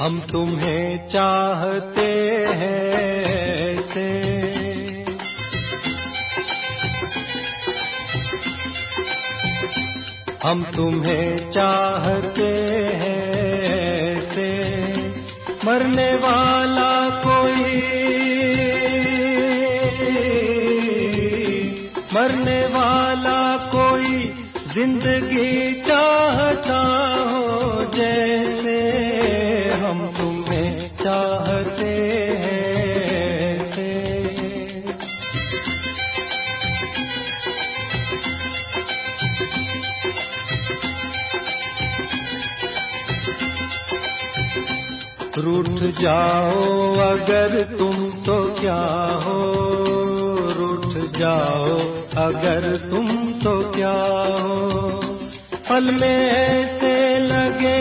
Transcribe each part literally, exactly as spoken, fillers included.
हम तुम्हें चाहते हैं ऐसे, हम तुम्हें चाहते हैं ऐसे, मरने वाला कोई, मरने वाला कोई जिंदगी चाहता हो जैसे, हम तुम्हें चाहते हैं ऐसे। रूठ जाओ अगर तुम तो क्या हो, रूठ जाओ अगर तुम तो क्या हो, पल में ऐसे लगे,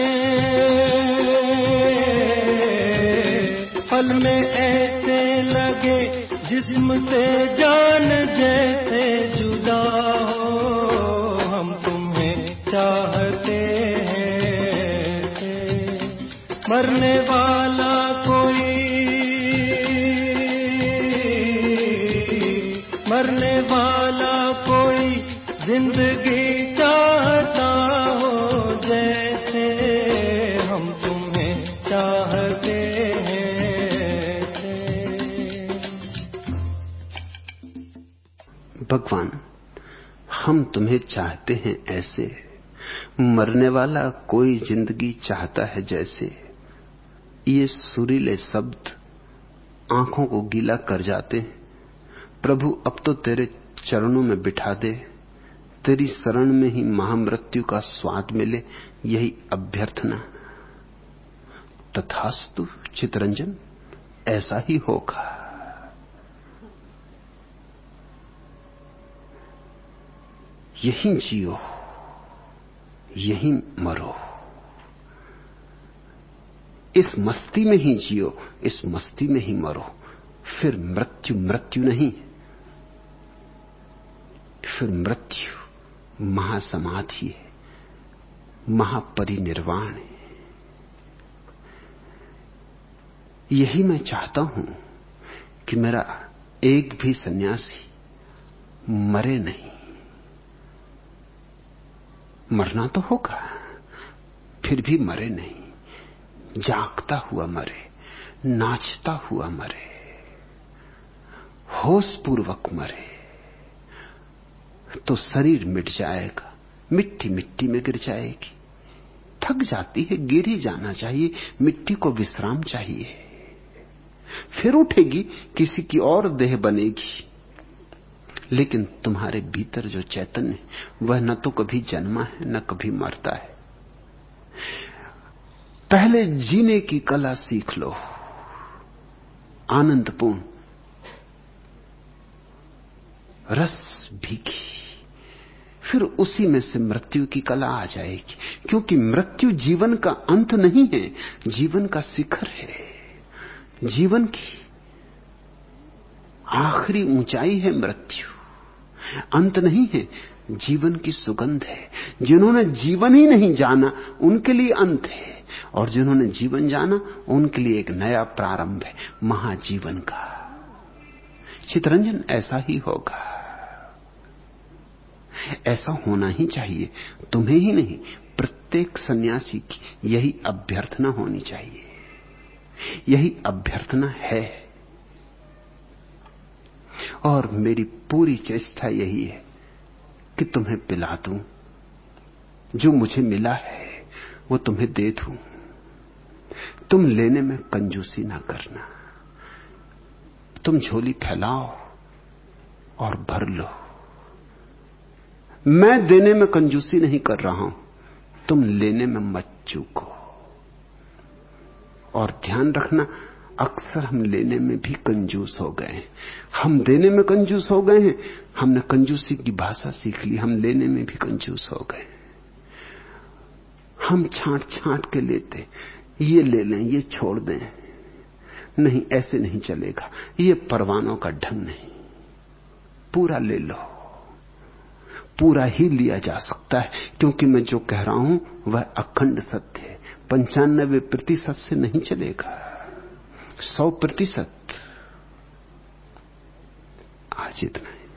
पल में ऐसे लगे जिस्म से जान जैसे जुदा हो, हम तुम्हें चाहते हैं ऐसे, मरने वाला कोई, मरने वाला कोई जिंदगी चाहता हो जैसे, हम तुम्हें चाहते हैं ऐसे। भगवान, हम तुम्हें चाहते हैं ऐसे, मरने वाला कोई जिंदगी चाहता है जैसे। ये सुरीले शब्द आंखों को गीला कर जाते हैं। प्रभु, अब तो तेरे चरणों में बिठा दे, तेरी शरण में ही महामृत्यु का स्वाद मिले, यही अभ्यर्थना। तथास्तु चितरंजन, ऐसा ही होगा। यहीं जियो, यहीं मरो, इस मस्ती में ही जियो, इस मस्ती में ही मरो। फिर मृत्यु मृत्यु नहीं, फिर मृत्यु महासमाधि है, महापरिनिर्वाण है। यही मैं चाहता हूं कि मेरा एक भी सन्यासी मरे नहीं। मरना तो होगा, फिर भी मरे नहीं, जागता हुआ मरे, नाचता हुआ मरे, होश पूर्वक मरे। तो शरीर मिट जाएगा, मिट्टी मिट्टी में गिर जाएगी, थक जाती है, गिर ही जाना चाहिए, मिट्टी को विश्राम चाहिए। फिर उठेगी, किसी की और देह बनेगी। लेकिन तुम्हारे भीतर जो चैतन्य वह न तो कभी जन्मा है न कभी मरता है। पहले जीने की कला सीख लो, आनंदपूर्ण, रस भीगी, फिर उसी में से मृत्यु की कला आ जाएगी। क्योंकि मृत्यु जीवन का अंत नहीं है, जीवन का शिखर है, जीवन की आखिरी ऊंचाई है मृत्यु, अंत नहीं है, जीवन की सुगंध है। जिन्होंने जीवन ही नहीं जाना उनके लिए अंत है, और जिन्होंने जीवन जाना उनके लिए एक नया प्रारंभ है, महाजीवन का। चितरंजन, ऐसा ही होगा, ऐसा होना ही चाहिए। तुम्हें ही नहीं, प्रत्येक सन्यासी की यही अभ्यर्थना होनी चाहिए, यही अभ्यर्थना है। और मेरी पूरी चेष्टा यही है कि तुम्हें पिला दूं, जो मुझे मिला है वो तुम्हें दे दूं। तुम लेने में कंजूसी ना करना, तुम झोली फैलाओ और भर लो। मैं देने में कंजूसी नहीं कर रहा हूं, तुम लेने में मत चूको। और ध्यान रखना, अक्सर हम लेने में भी कंजूस हो गए हैं। हम देने में कंजूस हो गए हैं, हमने कंजूसी की भाषा सीख ली, हम लेने में भी कंजूस हो गए। हम छांट छांट के लेते, ये ले लें, ये छोड़ दें। नहीं, ऐसे नहीं चलेगा, ये परवानों का ढंग नहीं। पूरा ले लो, पूरा ही लिया जा सकता है, क्योंकि मैं जो कह रहा हूं वह अखंड सत्य है, पंचानबे प्रतिशत से नहीं चलेगा, सौ प्रतिशत। आज इतना है।